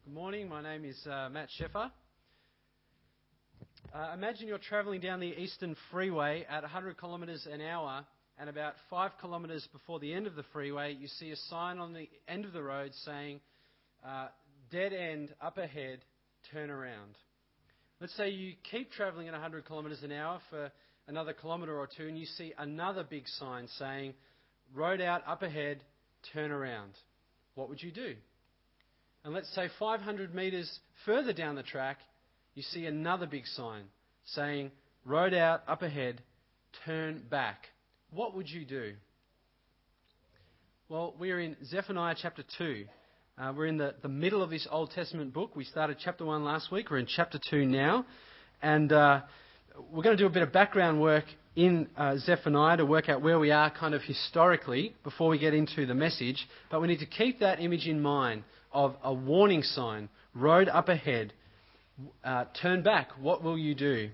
Good morning. My name is Matt Sheffer. Imagine you're travelling down the Eastern Freeway at 100 kilometres an hour, and about 5 kilometres before the end of the freeway, you see a sign on the end of the road saying, dead end, up ahead, turn around. Let's say you keep travelling at 100 kilometres an hour for another kilometre or two, and you see another big sign saying, road out, up ahead, turn around. What would you do? And let's say 500 metres further down the track, you see another big sign saying, road out, up ahead, turn back. What would you do? Well, we're in Zephaniah chapter 2. We're in the middle of this Old Testament book. We started chapter 1 last week. We're in chapter 2 now. And we're going to do a bit of background work in Zephaniah to work out where we are kind of historically before we get into the message. But we need to keep that image in mind of a warning sign, road up ahead, turn back, what will you do?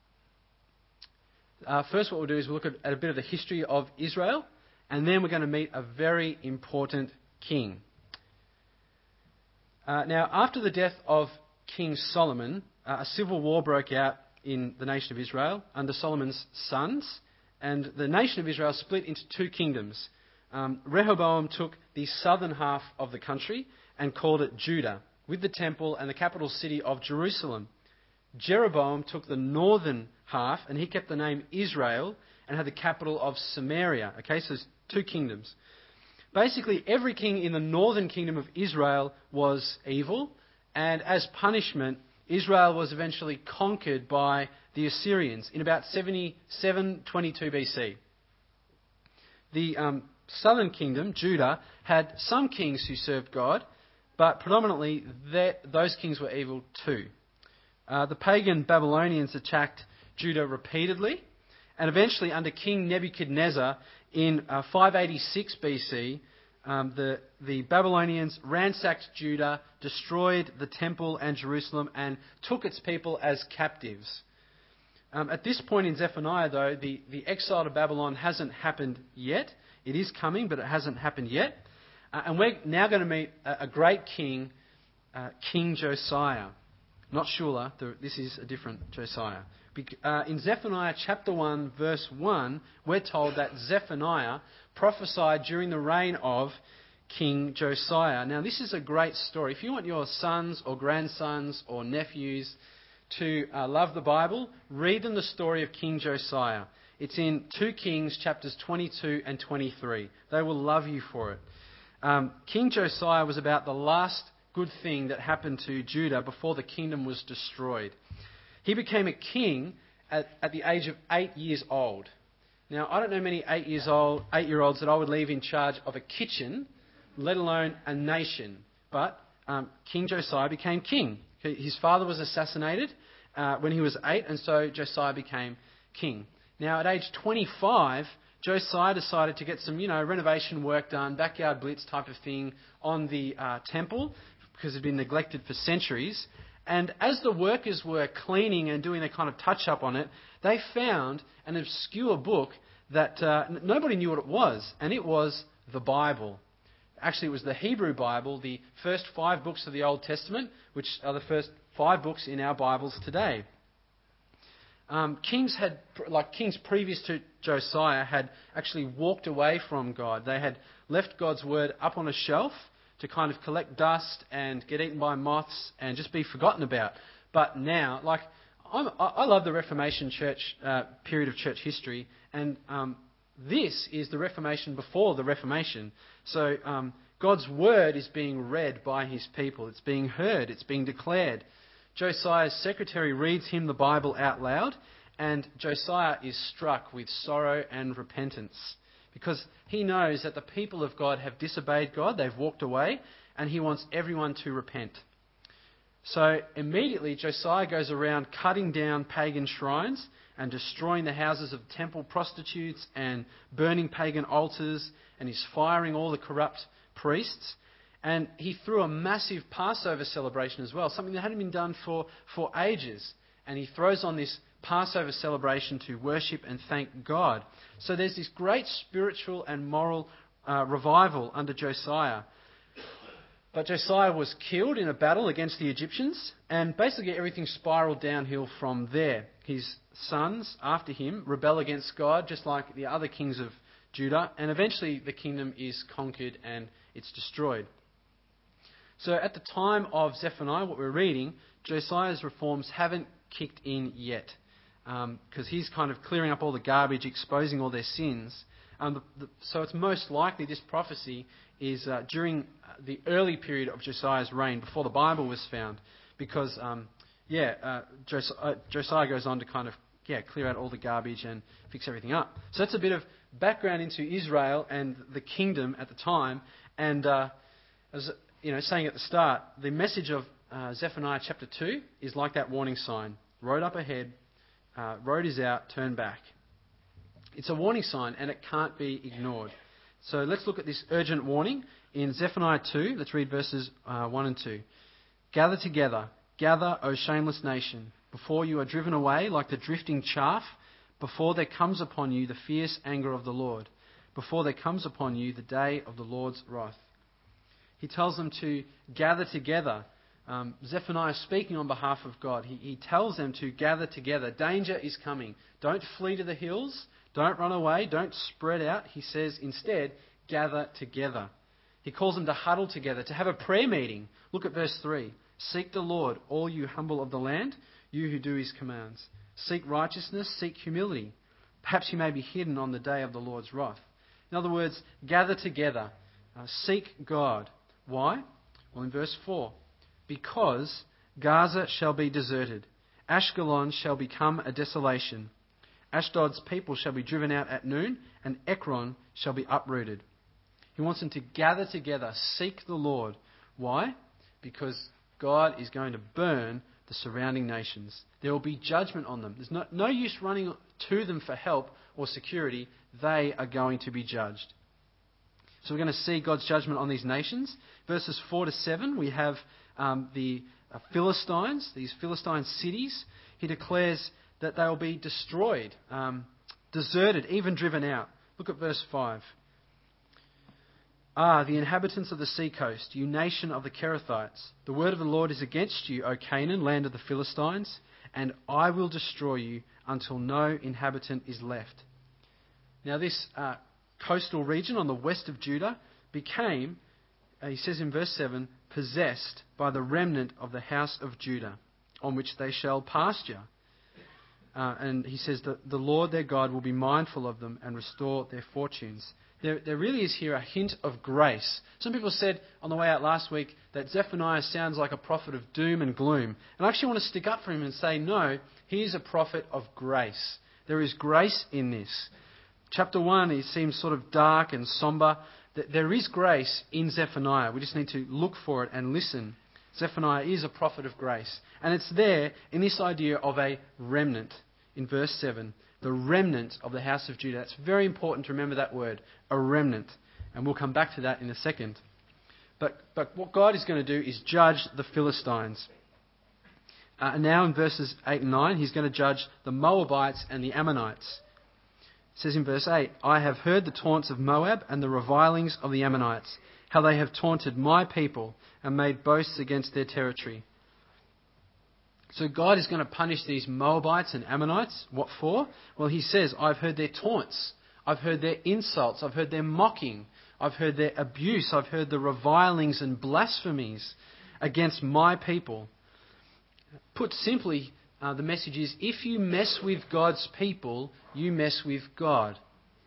First what we'll do is we'll look at a bit of the history of Israel, and then we're going to meet a very important king. Now, after the death of King Solomon, a civil war broke out in the nation of Israel under Solomon's sons, and the nation of Israel split into two kingdoms. Rehoboam took the southern half of the country and called it Judah, with the temple and the capital city of Jerusalem. Jeroboam took the northern half, and he kept the name Israel and had the capital of Samaria. Okay, so there's two kingdoms. Basically, every king in the northern kingdom of Israel was evil, and as punishment, Israel was eventually conquered by the Assyrians in about 722 BC. The southern kingdom, Judah, had some kings who served God, but predominantly those kings were evil too. The pagan Babylonians attacked Judah repeatedly, and eventually under King Nebuchadnezzar in 586 BC, the Babylonians ransacked Judah, destroyed the temple and Jerusalem, and took its people as captives. At this point in Zephaniah, though, the exile to Babylon hasn't happened yet. It is coming, but it hasn't happened yet. And we're now going to meet a great king, King Josiah. Not Shula, this is a different Josiah. In Zephaniah chapter 1, verse 1, we're told that Zephaniah prophesied during the reign of King Josiah. Now, this is a great story. If you want your sons or grandsons or nephews to love the Bible, read them the story of King Josiah. It's in 2 Kings chapters 22 and 23. They will love you for it. King Josiah was about the last good thing that happened to Judah before the kingdom was destroyed. He became a king at the age of 8 years old. Now, I don't know many 8-year-olds that I would leave in charge of a kitchen, let alone a nation. But King Josiah became king. His father was assassinated when he was 8, and so Josiah became king. Now, at age 25, Josiah decided to get some, renovation work done, backyard blitz type of thing on the temple, because it had been neglected for centuries. And as the workers were cleaning and doing a kind of touch-up on it, they found an obscure book that nobody knew what it was, and it was the Bible. Actually, it was the Hebrew Bible, the first 5 books of the Old Testament, which are the first 5 books in our Bibles today. Kings previous to Josiah had actually walked away from God. They had left God's word up on a shelf to kind of collect dust and get eaten by moths and just be forgotten about. But now, I love the Reformation church period of church history, and this is the Reformation before the Reformation. So God's word is being read by his people. It's being heard. It's being declared. Josiah's secretary reads him the Bible out loud, and Josiah is struck with sorrow and repentance because he knows that the people of God have disobeyed God, they've walked away, and he wants everyone to repent. So immediately Josiah goes around cutting down pagan shrines and destroying the houses of temple prostitutes and burning pagan altars, and he's firing all the corrupt priests. And he threw a massive Passover celebration as well, something that hadn't been done for ages. And he throws on this Passover celebration to worship and thank God. So there's this great spiritual and moral revival under Josiah. But Josiah was killed in a battle against the Egyptians, and basically everything spiraled downhill from there. His sons, after him, rebel against God, just like the other kings of Judah, and eventually the kingdom is conquered and it's destroyed. So at the time of Zephaniah, what we're reading, Josiah's reforms haven't kicked in yet, because he's kind of clearing up all the garbage, exposing all their sins. So it's most likely this prophecy is during the early period of Josiah's reign, before the Bible was found, because Josiah goes on to kind of clear out all the garbage and fix everything up. So that's a bit of background into Israel and the kingdom at the time. And as saying at the start, the message of Zephaniah chapter 2 is like that warning sign: road up ahead, road is out, turn back. It's a warning sign, and it can't be ignored. So let's look at this urgent warning in Zephaniah 2. Let's read verses 1 and 2. Gather together, gather, O shameless nation, before you are driven away like the drifting chaff, before there comes upon you the fierce anger of the Lord, before there comes upon you the day of the Lord's wrath. He tells them to gather together. Zephaniah is speaking on behalf of God. He tells them to gather together. Danger is coming. Don't flee to the hills. Don't run away. Don't spread out. He says instead, gather together. He calls them to huddle together, to have a prayer meeting. Look at verse 3. Seek the Lord, all you humble of the land, you who do his commands. Seek righteousness, seek humility. Perhaps you may be hidden on the day of the Lord's wrath. In other words, gather together. Seek God. Why? Well, in verse 4. Because Gaza shall be deserted. Ashkelon shall become a desolation. Ashdod's people shall be driven out at noon, and Ekron shall be uprooted. He wants them to gather together, seek the Lord. Why? Because God is going to burn the surrounding nations. There will be judgment on them. There's no use running to them for help or security. They are going to be judged. So we're going to see God's judgment on these nations. Verses 4 to 7, we have the Philistines, these Philistine cities. He declares that they will be destroyed, deserted, even driven out. Look at verse 5. The inhabitants of the seacoast, you nation of the Kerethites, the word of the Lord is against you, O Canaan, land of the Philistines, and I will destroy you until no inhabitant is left. Now this coastal region on the west of Judah became, he says in verse 7, possessed by the remnant of the house of Judah, on which they shall pasture. And he says that the Lord their God will be mindful of them and restore their fortunes. There really is here a hint of grace. Some people said on the way out last week that Zephaniah sounds like a prophet of doom and gloom. And I actually want to stick up for him and say, no, he is a prophet of grace. There is grace in this. Chapter 1, it seems sort of dark and somber. There is grace in Zephaniah. We just need to look for it and listen. Zephaniah is a prophet of grace. And it's there in this idea of a remnant. In verse 7, the remnant of the house of Judah. It's very important to remember that word, a remnant. And we'll come back to that in a second. But what God is going to do is judge the Philistines. And now in verses 8 and 9, he's going to judge the Moabites and the Ammonites. It says in verse 8, I have heard the taunts of Moab and the revilings of the Ammonites, how they have taunted my people and made boasts against their territory. So God is going to punish these Moabites and Ammonites. What for? Well, he says, I've heard their taunts. I've heard their insults. I've heard their mocking. I've heard their abuse. I've heard the revilings and blasphemies against my people. Put simply, the message is, if you mess with God's people, you mess with God.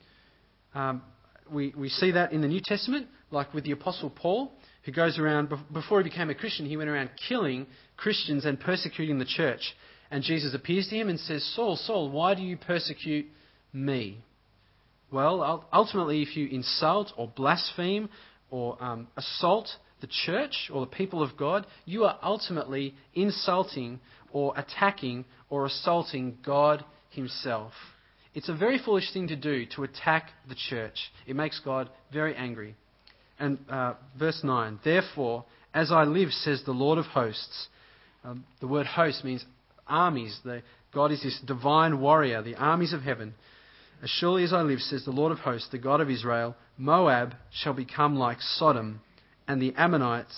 We see that in the New Testament, like with the Apostle Paul, who goes around, before he became a Christian, he went around killing Christians and persecuting the church. And Jesus appears to him and says, Saul, Saul, why do you persecute me? Well, ultimately, if you insult or blaspheme or assault the church or the people of God, you are ultimately insulting or attacking or assaulting God himself. It's a very foolish thing to do, to attack the church. It makes God very angry. And verse 9, therefore, as I live, says the Lord of hosts. The word host means armies. God is this divine warrior, the armies of heaven. As surely as I live, says the Lord of hosts, the God of Israel, Moab shall become like Sodom, and the Ammonites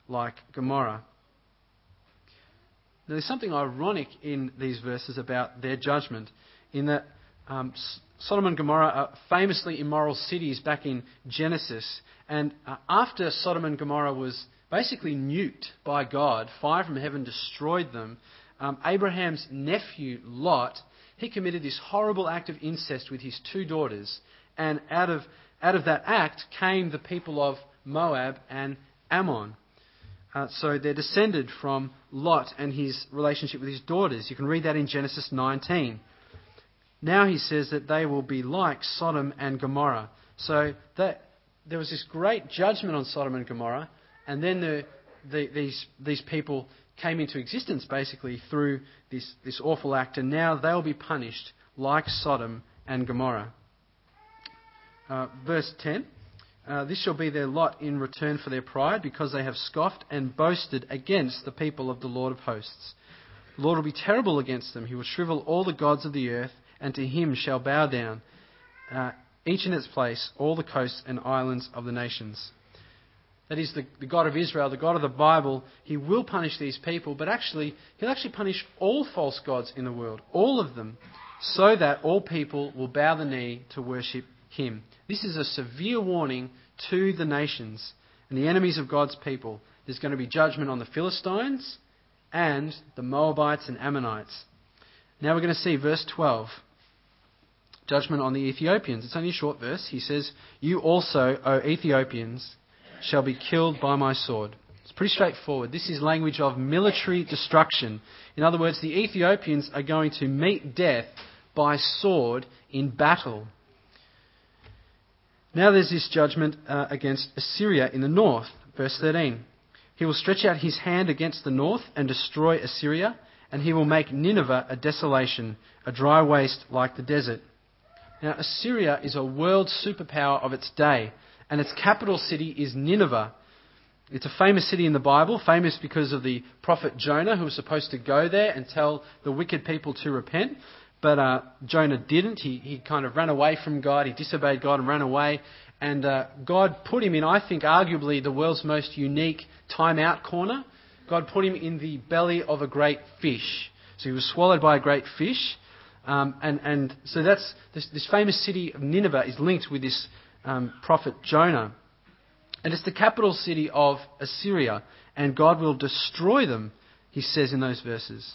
like Gomorrah. Now, there's something ironic in these verses about their judgment, in that Sodom and Gomorrah are famously immoral cities back in Genesis. And after Sodom and Gomorrah was basically nuked by God, fire from heaven destroyed them, Abraham's nephew Lot, he committed this horrible act of incest with his 2 daughters. And out of that act came the people of Moab and Ammon. So they're descended from Lot and his relationship with his daughters. You can read that in Genesis 19. Now he says that they will be like Sodom and Gomorrah. So that there was this great judgment on Sodom and Gomorrah, and then these people came into existence basically through this awful act, and now they'll be punished like Sodom and Gomorrah. Verse 10. This shall be their lot in return for their pride, because they have scoffed and boasted against the people of the Lord of hosts. The Lord will be terrible against them. He will shrivel all the gods of the earth, and to him shall bow down, each in its place, all the coasts and islands of the nations. That is the God of Israel, the God of the Bible. He will punish these people, but he'll actually punish all false gods in the world, all of them, so that all people will bow the knee to worship him. This is a severe warning to the nations and the enemies of God's people. There's going to be judgment on the Philistines and the Moabites and Ammonites. Now we're going to see verse 12. Judgment on the Ethiopians. It's only a short verse. He says, "You also, O Ethiopians, shall be killed by my sword." It's pretty straightforward. This is language of military destruction. In other words, the Ethiopians are going to meet death by sword in battle. Now there's this judgment against Assyria in the north. Verse 13. He will stretch out his hand against the north and destroy Assyria, and he will make Nineveh a desolation, a dry waste like the desert. Now Assyria is a world superpower of its day, and its capital city is Nineveh. It's a famous city in the Bible, famous because of the prophet Jonah, who was supposed to go there and tell the wicked people to repent. But Jonah didn't. He kind of ran away from God. He disobeyed God and ran away. And God put him in, I think, arguably the world's most unique time-out corner. God put him in the belly of a great fish. So he was swallowed by a great fish. And so that's this famous city of Nineveh is linked with this prophet Jonah. And it's the capital city of Assyria. And God will destroy them, he says in those verses.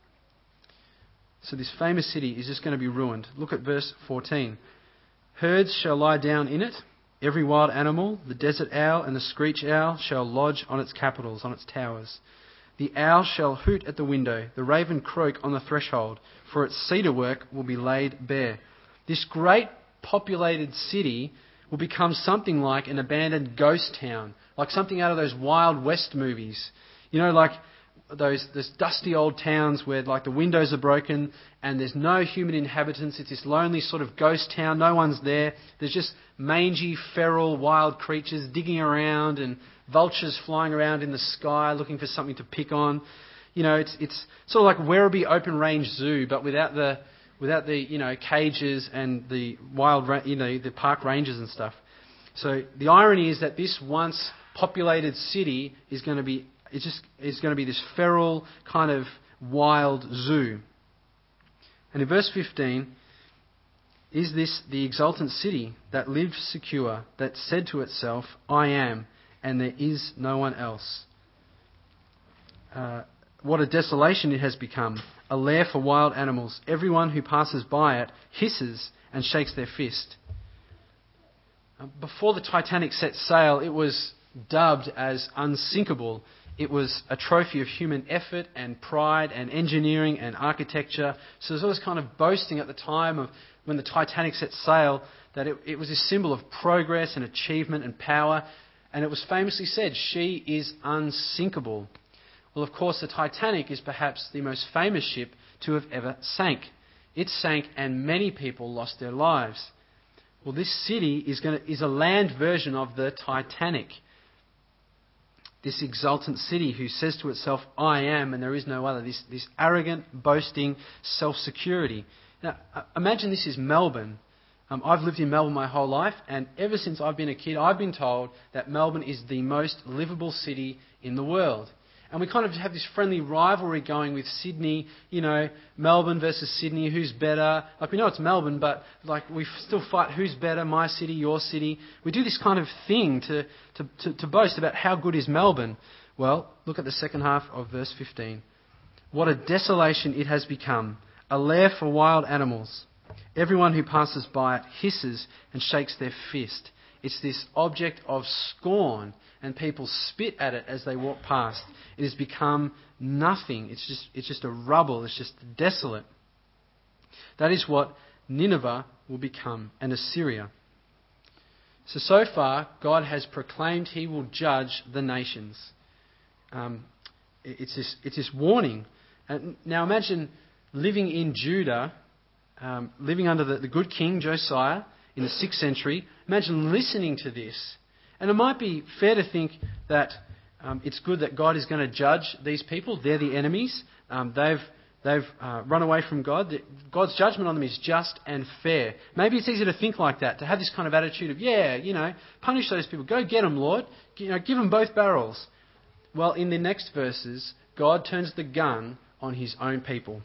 So this famous city is just going to be ruined. Look at verse 14. Herds shall lie down in it, every wild animal, the desert owl and the screech owl shall lodge on its capitals, on its towers. The owl shall hoot at the window, the raven croak on the threshold, for its cedar work will be laid bare. This great populated city will become something like an abandoned ghost town, like something out of those Wild West movies. You know, like those dusty old towns where like the windows are broken and there's no human inhabitants. It's this lonely sort of ghost town. No one's there. There's just mangy, feral, wild creatures digging around and vultures flying around in the sky looking for something to pick on. You know, it's sort of like Werribee Open Range Zoo, but without the cages and the wild the park rangers and stuff. So the irony is that this once populated city is going to be this feral kind of wild zoo. And in verse 15, is this the exultant city that lived secure, that said to itself, I am, and there is no one else? What a desolation it has become, a lair for wild animals. Everyone who passes by it hisses and shakes their fist. Before the Titanic set sail, it was dubbed as unsinkable. It was a trophy of human effort and pride and engineering and architecture. So there's always kind of boasting at the time of when the Titanic set sail that it was a symbol of progress and achievement and power. And it was famously said, she is unsinkable. Well, of course, the Titanic is perhaps the most famous ship to have ever sank. It sank and many people lost their lives. Well, this city is a land version of the Titanic. This exultant city who says to itself, I am, and there is no other. This arrogant, boasting self-security. Now, imagine this is Melbourne. I've lived in Melbourne my whole life, and ever since I've been a kid, I've been told that Melbourne is the most livable city in the world. And we kind of have this friendly rivalry going with Sydney, Melbourne versus Sydney, who's better. Like, we know it's Melbourne, but like we still fight who's better, my city, your city. We do this kind of thing to boast about how good is Melbourne. Well, look at the second half of verse 15. What a desolation it has become, a lair for wild animals. Everyone who passes by it hisses and shakes their fist. It's this object of scorn, and people spit at it as they walk past. It has become nothing. It's just a rubble. It's just desolate. That is what Nineveh will become, and Assyria. So far, God has proclaimed He will judge the nations. It's this warning. Now imagine living in Judah, living under the good king Josiah in the 6th century. Imagine listening to this. And it might be fair to think that it's good that God is going to judge these people. They're the enemies. They've run away from God. God's judgment on them is just and fair. Maybe it's easy to think like that, to have this kind of attitude of, punish those people. Go get them, Lord. Give them both barrels. Well, in the next verses, God turns the gun on His own people.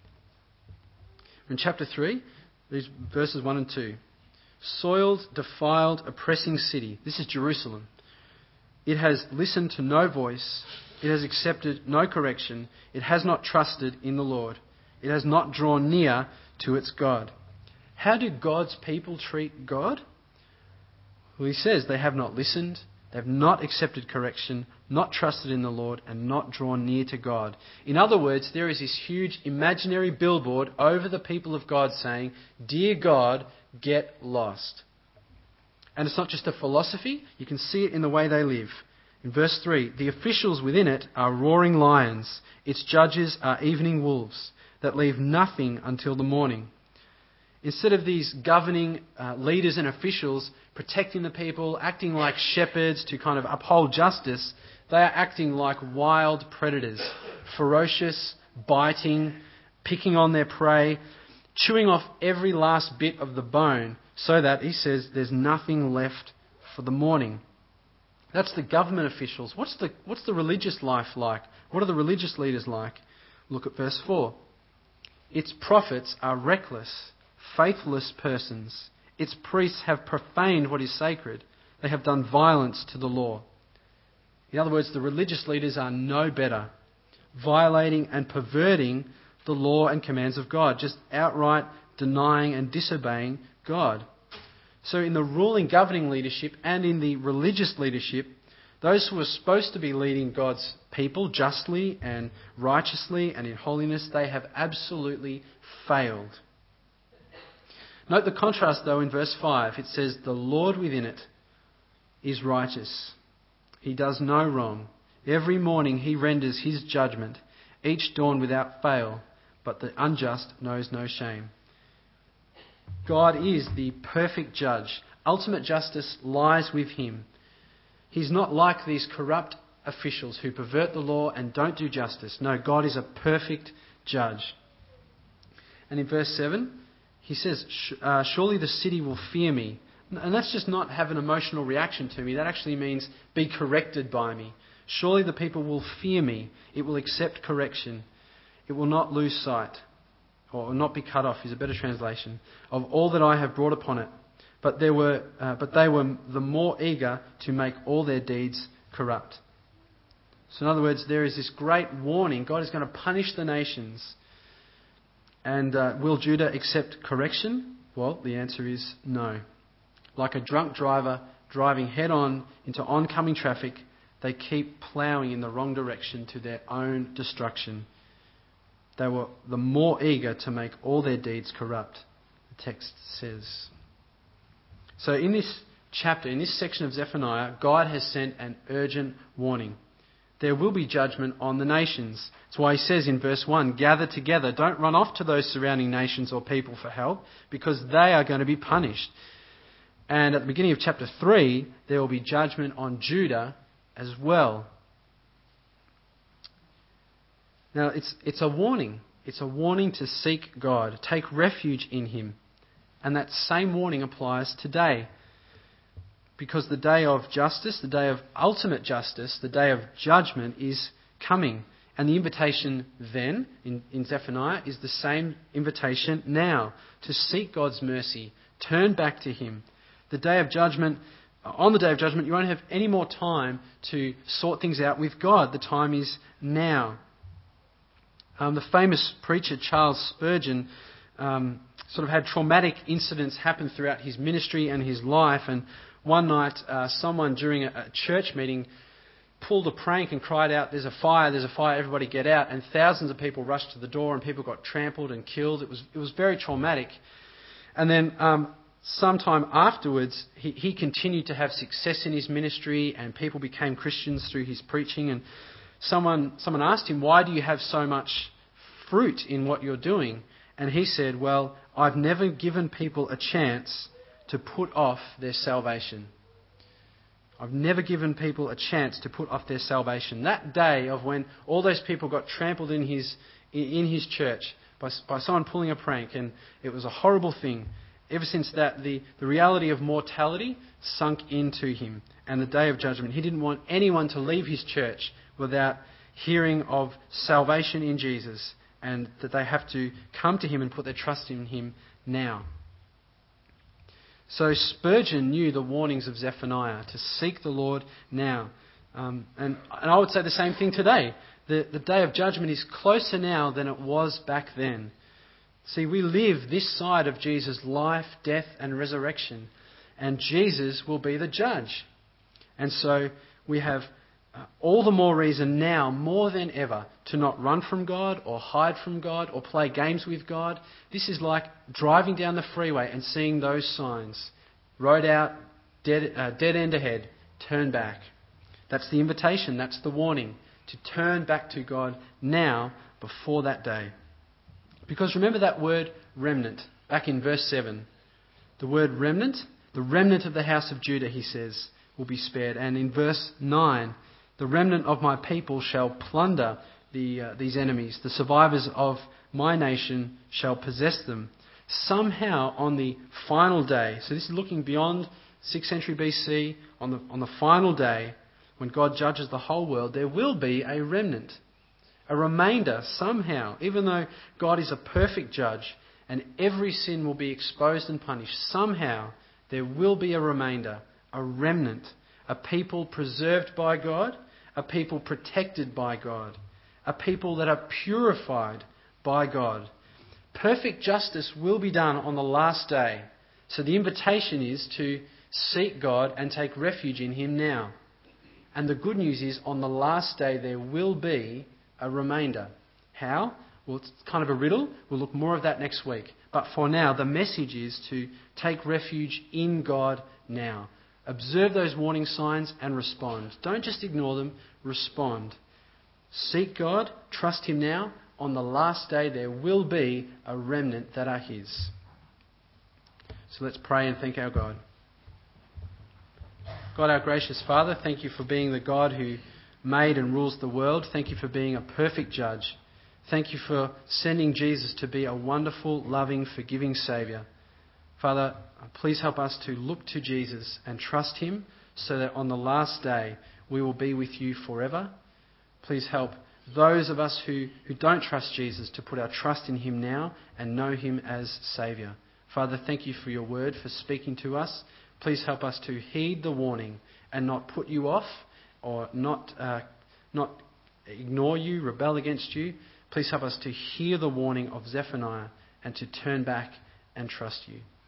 In chapter 3, these verses 1 and 2. Soiled, defiled, oppressing city. This is Jerusalem. It has listened to no voice. It has accepted no correction. It has not trusted in the Lord. It has not drawn near to its God. How do God's people treat God? Well, He says they have not listened. They have not accepted correction, not trusted in the Lord, and not drawn near to God. In other words, there is this huge imaginary billboard over the people of God saying, "Dear God, get lost." And it's not just a philosophy. You can see it in the way they live. In verse 3, the officials within it are roaring lions. Its judges are evening wolves that leave nothing until the morning. Instead of these governing leaders and officials protecting the people, acting like shepherds to kind of uphold justice, they are acting like wild predators, ferocious, biting, picking on their prey, chewing off every last bit of the bone so that, he says, there's nothing left for the morning. That's the government officials. What's the religious life like? What are the religious leaders like? Look at verse 4. Its prophets are reckless, faithless persons. Its priests have profaned what is sacred. They have done violence to the law. In other words, the religious leaders are no better, violating and perverting the law and commands of God, just outright denying and disobeying God. So in the ruling, governing leadership and in the religious leadership, those who are supposed to be leading God's people justly and righteously and in holiness, they have absolutely failed. Note the contrast, though, in verse 5. It says, the Lord within it is righteous. He does no wrong. Every morning He renders His judgment, each dawn without fail, but the unjust knows no shame. God is the perfect judge. Ultimate justice lies with Him. He's not like these corrupt officials who pervert the law and don't do justice. No, God is a perfect judge. And in verse 7, He says, surely the city will fear me. And that's just not have an emotional reaction to me. That actually means be corrected by me. Surely the people will fear me. It will accept correction. It will not lose sight, or not be cut off is a better translation, of all that I have brought upon it. But they were the more eager to make all their deeds corrupt. So in other words, there is this great warning. God is going to punish the nations. And will Judah accept correction? Well, the answer is no. Like a drunk driver driving head-on into oncoming traffic, they keep ploughing in the wrong direction to their own destruction. They were the more eager to make all their deeds corrupt, the text says. So in this chapter, in this section of Zephaniah, God has sent an urgent warning. There will be judgment on the nations. That's why He says in verse 1, gather together. Don't run off to those surrounding nations or people for help, because they are going to be punished. And at the beginning of chapter 3, there will be judgment on Judah as well. Now, it's a warning. It's a warning to seek God, take refuge in Him. And that same warning applies today. Because the day of justice, the day of ultimate justice, the day of judgment is coming. And the invitation then, in Zephaniah, is the same invitation now, to seek God's mercy, turn back to Him. The day of judgment, on the day of judgment, you won't have any more time to sort things out with God. The time is now. The famous preacher Charles Spurgeon sort of had traumatic incidents happen throughout his ministry and his life. And one night, someone during a church meeting pulled a prank and cried out, there's a fire, everybody get out. And thousands of people rushed to the door and people got trampled and killed. It was very traumatic. And then sometime afterwards, he continued to have success in his ministry and people became Christians through his preaching. And someone asked him, why do you have so much fruit in what you're doing? And he said, well, I've never given people a chance to put off their salvation. I've never given people a chance to put off their salvation. That day of when all those people got trampled in his church by someone pulling a prank, and it was a horrible thing. Ever since that, the reality of mortality sunk into him, and the day of judgment. He didn't want anyone to leave his church without hearing of salvation in Jesus, and that they have to come to Him and put their trust in Him now. So Spurgeon knew the warnings of Zephaniah to seek the Lord now. And I would say the same thing today. The day of judgment is closer now than it was back then. See, we live this side of Jesus' life, death and resurrection. And Jesus will be the judge. And so we have all the more reason now, more than ever, to not run from God or hide from God or play games with God. This is like driving down the freeway and seeing those signs. Road out, dead end ahead, turn back. That's the invitation, that's the warning, to turn back to God now before that day. Because remember that word remnant, back in verse 7. The word remnant, the remnant of the house of Judah, he says, will be spared. And in verse 9, the remnant of my people shall plunder these enemies. The survivors of my nation shall possess them. Somehow on the final day, so this is looking beyond 6th century BC, on the final day, when God judges the whole world, there will be a remnant, a remainder somehow, even though God is a perfect judge and every sin will be exposed and punished, somehow there will be a remainder, a remnant, a people preserved by God, a people protected by God, a people that are purified by God. Perfect justice will be done on the last day. So the invitation is to seek God and take refuge in Him now. And the good news is, on the last day there will be a remainder. How? Well, it's kind of a riddle. We'll look more of that next week. But for now, the message is to take refuge in God now. Observe those warning signs and respond. Don't just ignore them, respond. Seek God, trust Him now. On the last day there will be a remnant that are His. So let's pray and thank our God. God, our gracious Father, thank You for being the God who made and rules the world. Thank You for being a perfect judge. Thank You for sending Jesus to be a wonderful, loving, forgiving Saviour. Father, please help us to look to Jesus and trust Him so that on the last day we will be with You forever. Please help those of us who don't trust Jesus to put our trust in Him now and know Him as Saviour. Father, thank You for Your word, for speaking to us. Please help us to heed the warning and not put You off or not ignore You, rebel against You. Please help us to hear the warning of Zephaniah and to turn back and trust You.